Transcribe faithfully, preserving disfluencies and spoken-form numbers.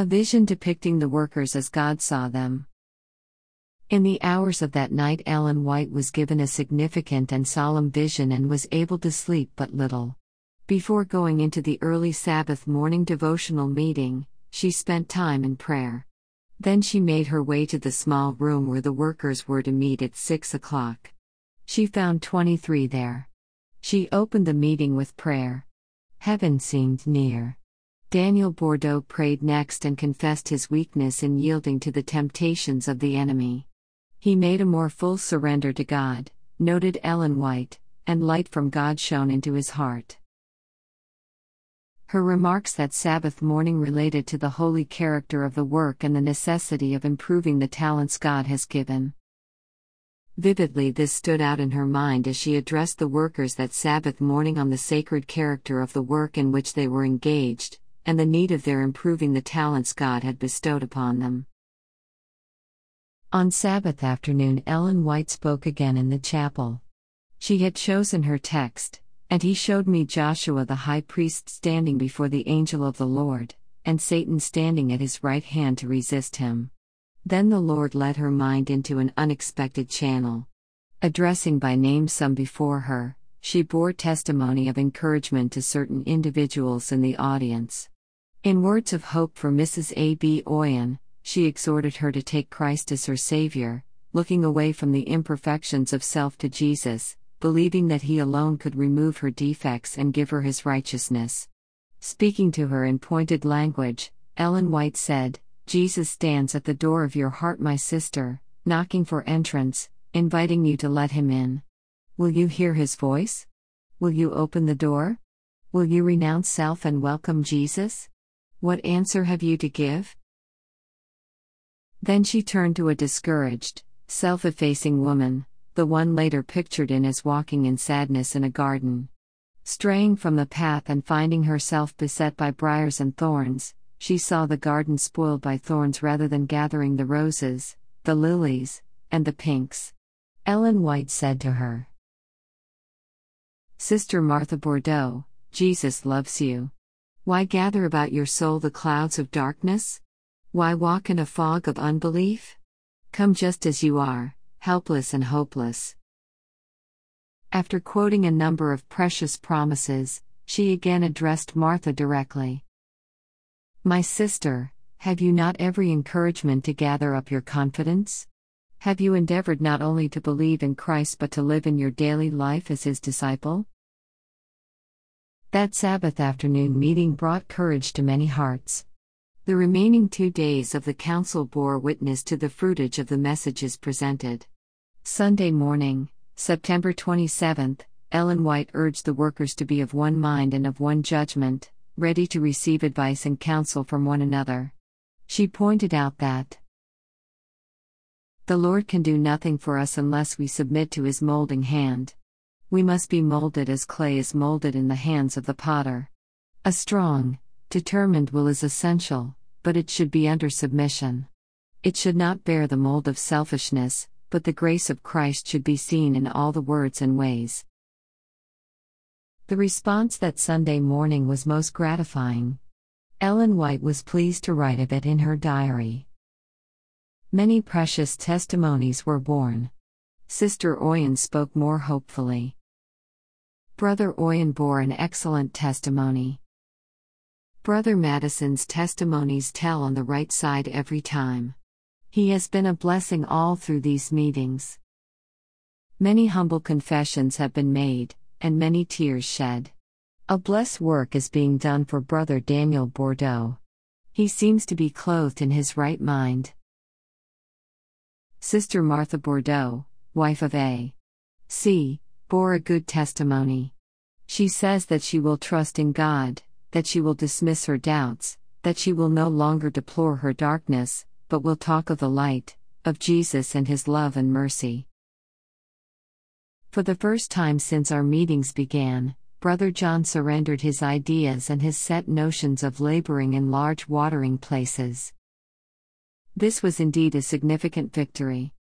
A vision depicting the workers as God saw them. In the hours of that night, Ellen White was given a significant and solemn vision and was able to sleep but little. Before going into the early Sabbath morning devotional meeting, she spent time in prayer. Then she made her way to the small room where the workers were to meet at six o'clock. She found twenty-three there. She opened the meeting with prayer. Heaven seemed near. Daniel Bordeaux prayed next and confessed his weakness in yielding to the temptations of the enemy. He made a more full surrender to God, noted Ellen White, and light from God shone into his heart. Her remarks that Sabbath morning related to the holy character of the work and the necessity of improving the talents God has given. Vividly, this stood out in her mind as she addressed the workers that Sabbath morning on the sacred character of the work in which they were engaged, and the need of their improving the talents God had bestowed upon them. On Sabbath afternoon, Ellen White spoke again in the chapel. She had chosen her text, "And he showed me Joshua the high priest standing before the angel of the Lord, and Satan standing at his right hand to resist him." Then the Lord led her mind into an unexpected channel. Addressing by name some before her, she bore testimony of encouragement to certain individuals in the audience. In words of hope for Missus A B Oyen, she exhorted her to take Christ as her Savior, looking away from the imperfections of self to Jesus, believing that He alone could remove her defects and give her His righteousness. Speaking to her in pointed language, Ellen White said, "Jesus stands at the door of your heart, my sister, knocking for entrance, inviting you to let Him in. Will you hear His voice? Will you open the door? Will you renounce self and welcome Jesus? What answer have you to give?" Then she turned to a discouraged, self-effacing woman, the one later pictured in as walking in sadness in a garden. Straying from the path and finding herself beset by briars and thorns, she saw the garden spoiled by thorns rather than gathering the roses, the lilies, and the pinks. Ellen White said to her, "Sister Martha Bordeaux, Jesus loves you. Why gather about your soul the clouds of darkness? Why walk in a fog of unbelief? Come just as you are, helpless and hopeless." After quoting a number of precious promises, she again addressed Martha directly. "My sister, have you not every encouragement to gather up your confidence? Have you endeavored not only to believe in Christ but to live in your daily life as His disciple?" That Sabbath afternoon meeting brought courage to many hearts. The remaining two days of the council bore witness to the fruitage of the messages presented. Sunday morning, September twenty-seventh, Ellen White urged the workers to be of one mind and of one judgment, ready to receive advice and counsel from one another. She pointed out that the Lord can do nothing for us unless we submit to His molding hand. We must be molded as clay is molded in the hands of the potter. A strong, determined will is essential, but it should be under submission. It should not bear the mold of selfishness, but the grace of Christ should be seen in all the words and ways. The response that Sunday morning was most gratifying. Ellen White was pleased to write of it in her diary. Many precious testimonies were born. Sister Oyen spoke more hopefully. Brother Oyen bore an excellent testimony. Brother Madison's testimonies tell on the right side every time. He has been a blessing all through these meetings. Many humble confessions have been made, and many tears shed. A blessed work is being done for Brother Daniel Bordeaux. He seems to be clothed in his right mind. Sister Martha Bordeaux, wife of A C, bore a good testimony. She says that she will trust in God, that she will dismiss her doubts, that she will no longer deplore her darkness, but will talk of the light, of Jesus and His love and mercy. For the first time since our meetings began, Brother John surrendered his ideas and his set notions of laboring in large watering places. This was indeed a significant victory.